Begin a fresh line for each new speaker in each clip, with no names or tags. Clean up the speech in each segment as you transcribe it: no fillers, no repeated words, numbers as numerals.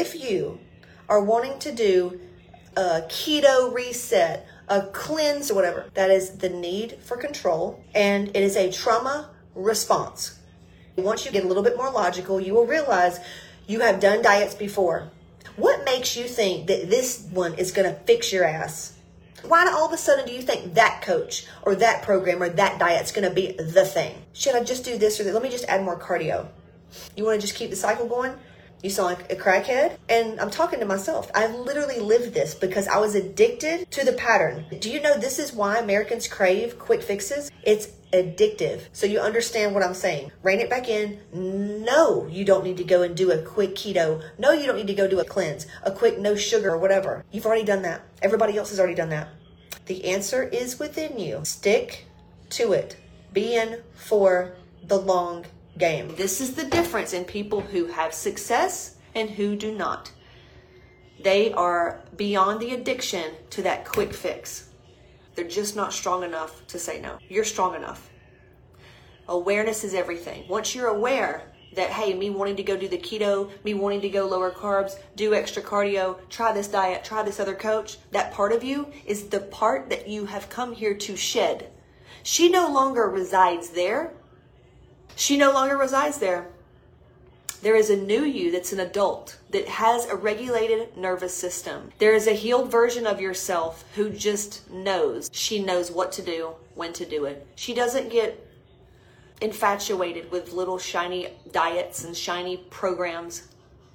if you are wanting to do a keto reset, a cleanse, or whatever, that is the need for control, and it is a trauma response. Once you get a little bit more logical, you will realize you have done diets before. What makes you think that this one is going to fix your ass? Why all of a sudden do you think that coach or that program or that diet's going to be the thing? Should I just do this or that? Let me just add more cardio. You want to just keep the cycle going? You sound like a crackhead. And I'm talking to myself. I literally lived this because I was addicted to the pattern. Do you know this is why Americans crave quick fixes? It's addictive. So you understand what I'm saying. Rein it back in. No, you don't need to go and do a quick keto. No, you don't need to go do a cleanse, a quick no sugar or whatever. You've already done that. Everybody else has already done that. The answer is within you. Stick to it. Be in for the long game. This is the difference in people who have success and who do not. They are beyond the addiction to that quick fix. They're just not strong enough to say no. You're strong enough. Awareness is everything. Once you're aware that, hey, me wanting to go do the keto, me wanting to go lower carbs, do extra cardio, try this diet, try this other coach, that part of you is the part that you have come here to shed. She no longer resides there. She no longer resides there. There is a new you that's an adult that has a regulated nervous system. There is a healed version of yourself who just knows. She knows what to do, when to do it. She doesn't get infatuated with little shiny diets and shiny programs.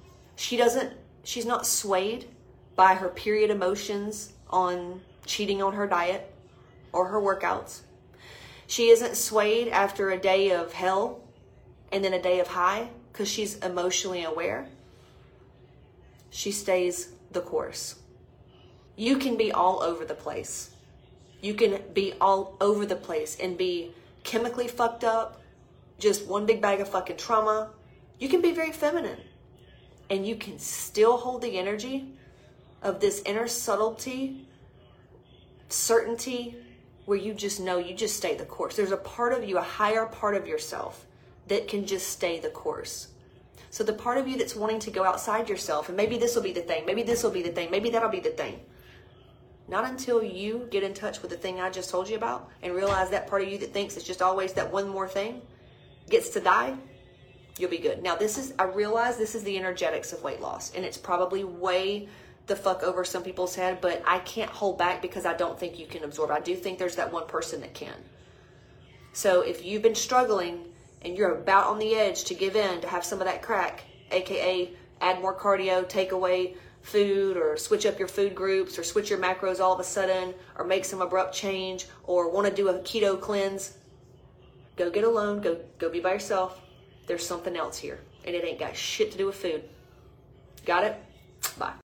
She's not swayed by her period emotions on cheating on her diet or her workouts. She isn't swayed after a day of hell and then a day of high because she's emotionally aware. She stays the course. You can be all over the place. You can be all over the place and be chemically fucked up, just one big bag of fucking trauma. You can be very feminine and you can still hold the energy of this inner subtlety, certainty, where you just know you just stay the course. There's a part of you, a higher part of yourself that can just stay the course. So the part of you that's wanting to go outside yourself, and maybe this will be the thing, maybe this will be the thing, maybe that'll be the thing. Not until you get in touch with the thing I just told you about and realize that part of you that thinks it's just always that one more thing gets to die, you'll be good. Now I realize this is the energetics of weight loss, and it's probably way the fuck over some people's head, but I can't hold back because I don't think you can absorb. I do think there's that one person that can. So if you've been struggling and you're about on the edge to give in, to have some of that crack, aka add more cardio, take away food, or switch up your food groups, or switch your macros all of a sudden, or make some abrupt change, or want to do a keto cleanse, go get alone, go be by yourself. There's something else here, and it ain't got shit to do with food. Got it? Bye.